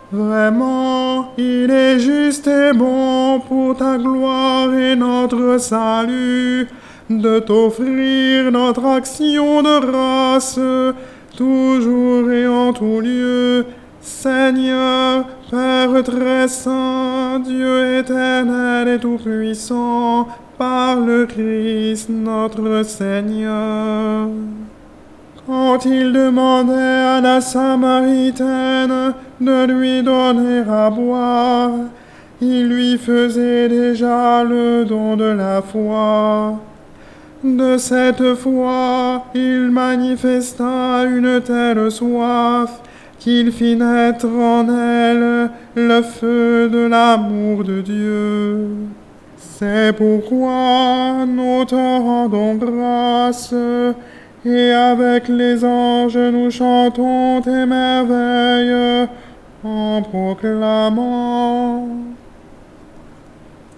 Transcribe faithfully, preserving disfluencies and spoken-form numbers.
Vraiment, il est juste et bon pour ta gloire et notre salut de t'offrir notre action de grâce, toujours et en tout lieu, Seigneur, Père très saint, Dieu éternel et tout-puissant, par le Christ notre Seigneur. Quand il demandait à la Samaritaine de lui donner à boire, il lui faisait déjà le don de la foi. De cette foi, il manifesta une telle soif qu'il fit naître en elle le feu de l'amour de Dieu. C'est pourquoi nous te rendons grâce, et avec les anges nous chantons tes merveilles en proclamant